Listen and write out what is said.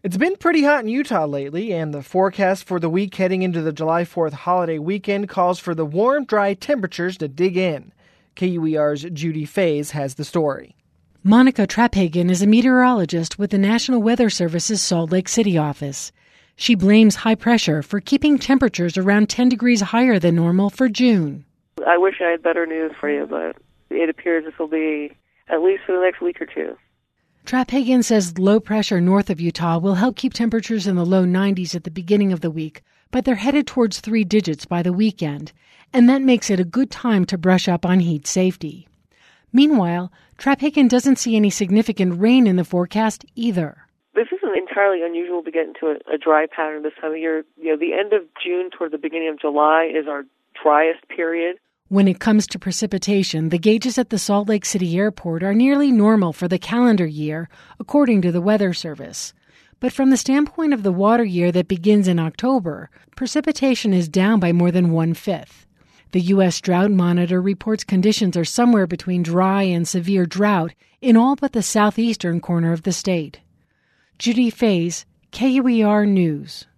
It's been pretty hot in Utah lately, and the forecast for the week heading into the July 4th holiday weekend calls for the warm, dry temperatures to dig in. KUER's Judy Faze has the story. Monica Traphagen is a meteorologist with the National Weather Service's Salt Lake City office. She blames high pressure for keeping temperatures around 10 degrees higher than normal for June. I wish I had better news for you, but it appears this will be at least for the next week or two. Traphagen says low pressure north of Utah will help keep temperatures in the low 90s at the beginning of the week, but they're headed towards 3 digits by the weekend, and that makes it a good time to brush up on heat safety. Meanwhile, Traphagen doesn't see any significant rain in the forecast either. This isn't entirely unusual to get into a dry pattern this time of year. The end of June toward the beginning of July is our driest period. When it comes to precipitation, the gauges at the Salt Lake City airport are nearly normal for the calendar year, according to the Weather Service. But from the standpoint of the water year that begins in October, precipitation is down by more than 1/5. The U.S. Drought Monitor reports conditions are somewhere between dry and severe drought in all but the southeastern corner of the state. Judy Faze, KUER News.